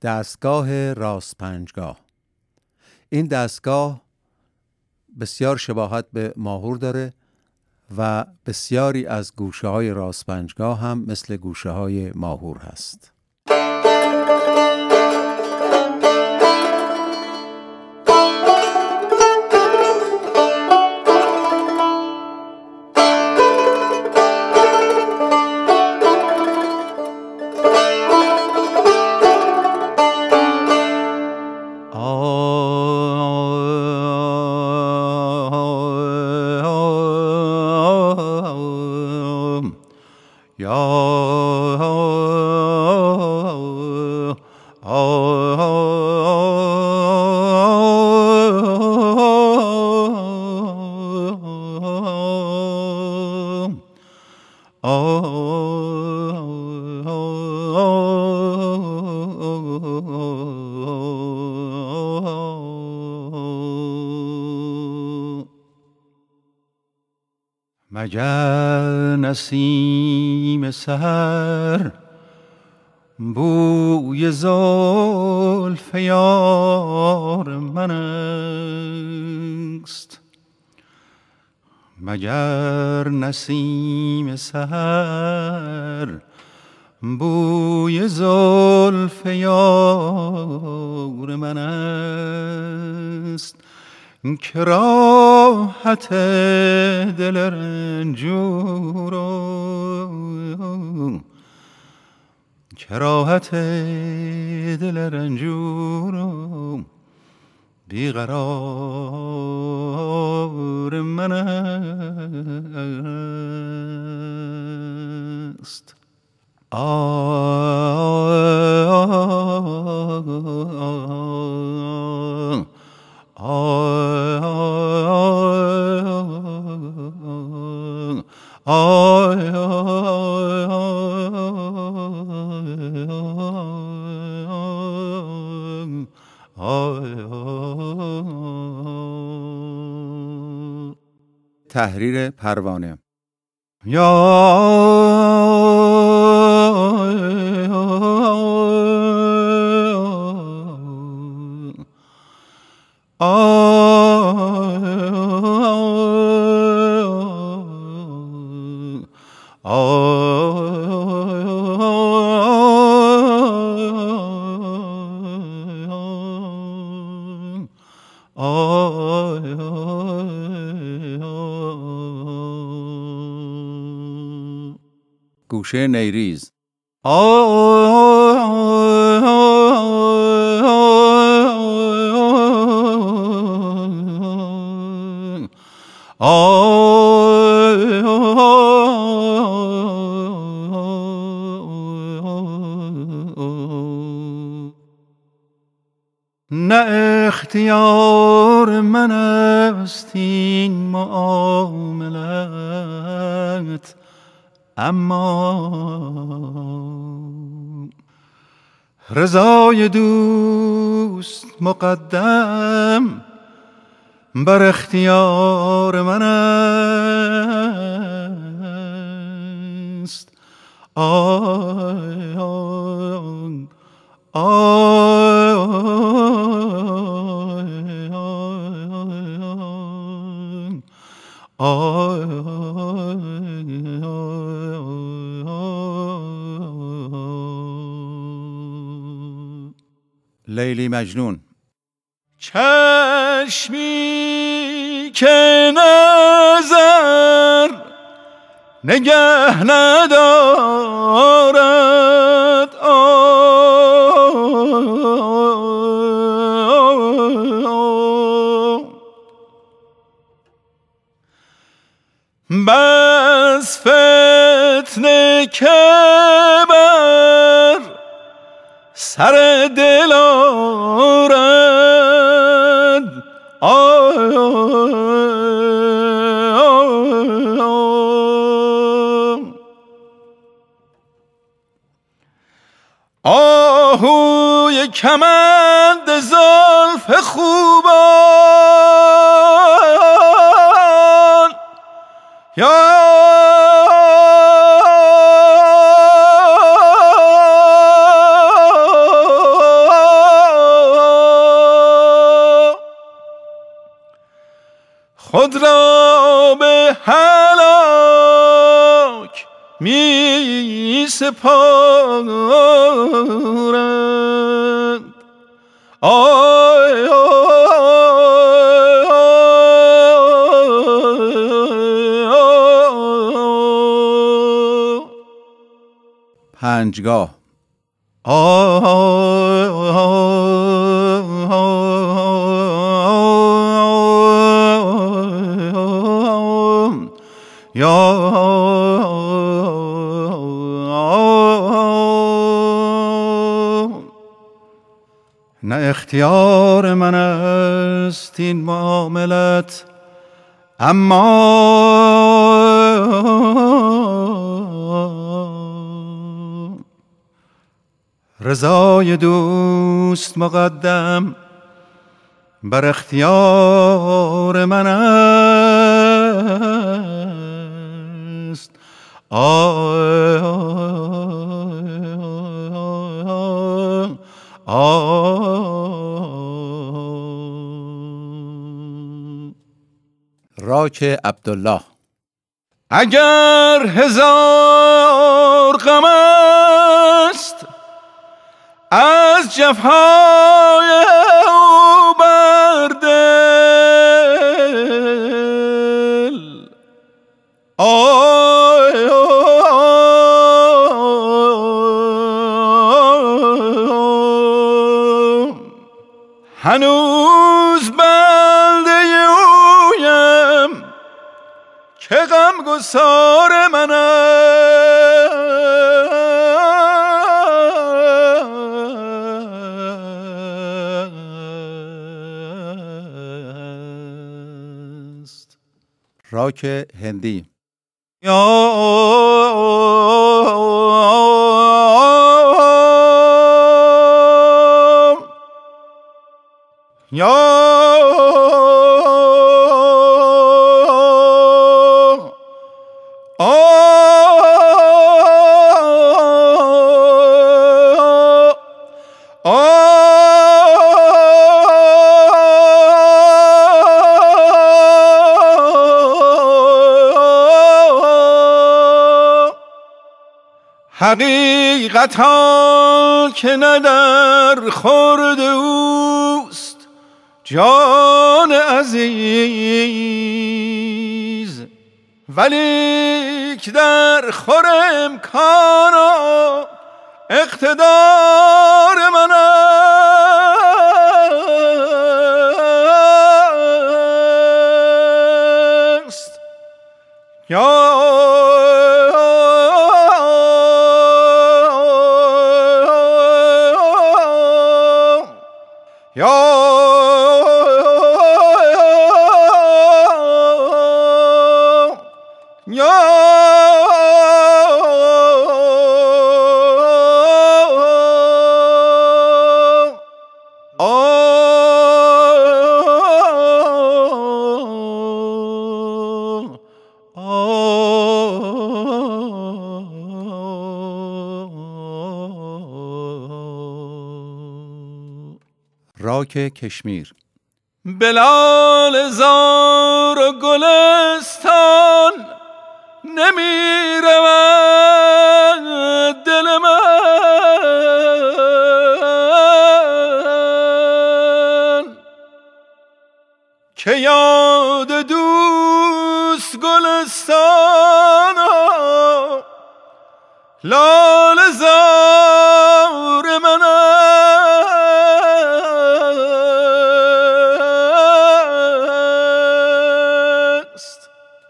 دستگاه راسپنجگاه. این دستگاه بسیار شباهت به ماهور داره و بسیاری از گوشه‌های راسپنجگاه هم مثل گوشه‌های ماهور هست. مگر نسیم سحر بوی زلف یار من است، مگر نسیم سحر بوی زلف یار من است، که راحت دل رنجورم، که راحت دل رنجورم بیقرار من است. تحریر پروانه. گوشه نیریز. نه اختیار من است این معاملت، اما رضای دوست مقدم بر اختیار من است. لیلی مجنون. چشمی که نظر نگه ندارد، بس فتنه که بر سر دل آرد، آهوی کمند زلف خوبان، یا خود را به هلاک می سپارند. آی پنجگاه. نه اختیار من است این معاملت، اما رضای دوست مقدم بر اختیار من است. راک عبدالله. اگر هزار غم است از جفای او بر دل، آی هنوز بنده اویم که غمگسار من است. راک هندی. حقیقتا که نه در خورد اوست جان عزیز، ولیک در خور امکان و اقتدار من است. راک کشمیر. بلال زار و گلستان نمی رود دل من، که یاد دوست گلستان و لاله زار من است.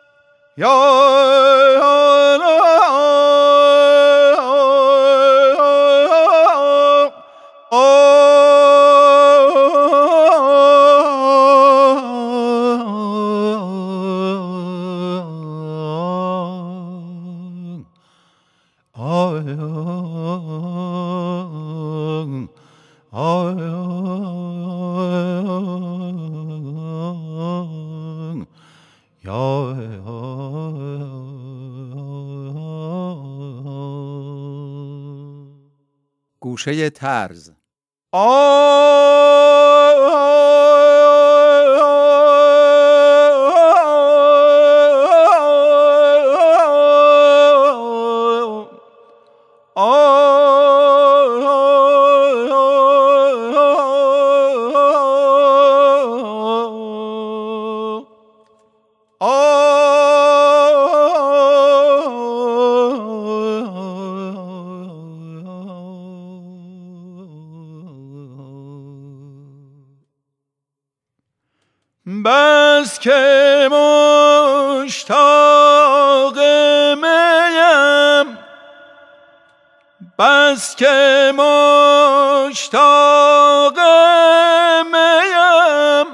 گوشه طرز. بس که مشتاق میم، بس که مشتاق میم،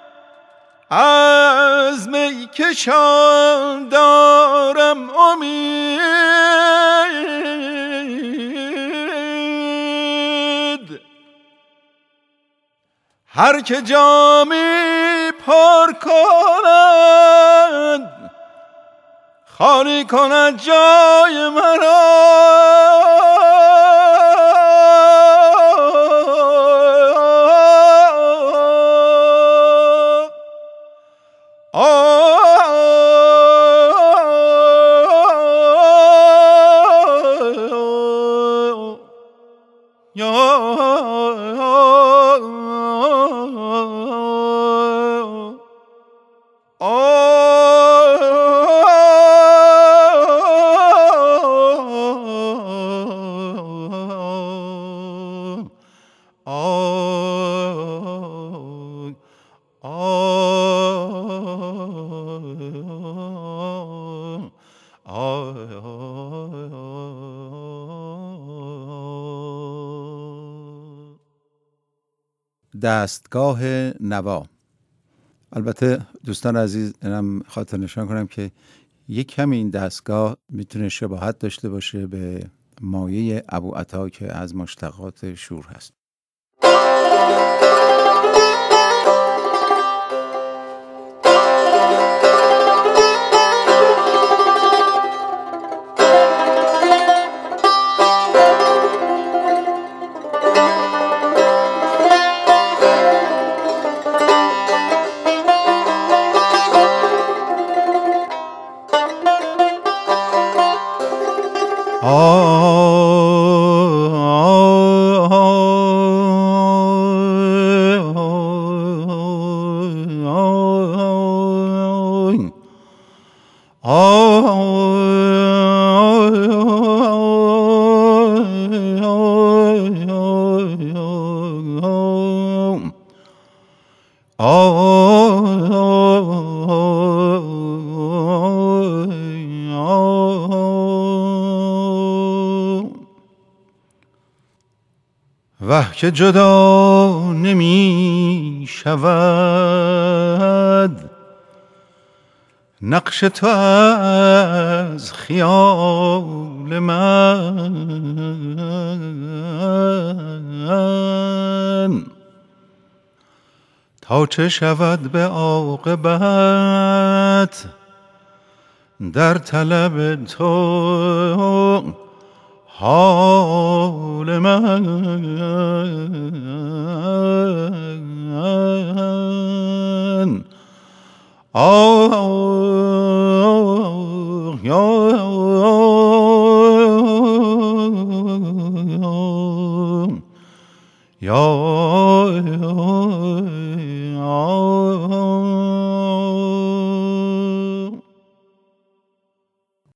از می کشان دارم امید. هر که جامی پر کند، خالی کند جای مرا. دستگاه نوا. البته دوستان عزیز، اینم خاطر نشان کنم که یک کمی این دستگاه میتونه شباهت داشته باشه به مایه ابوعطا که از مشتقات شور هست. وه که جدا نمی شود نقش تو از خیال من، تا چه شود به عاقبت در طلب تو حال من. یا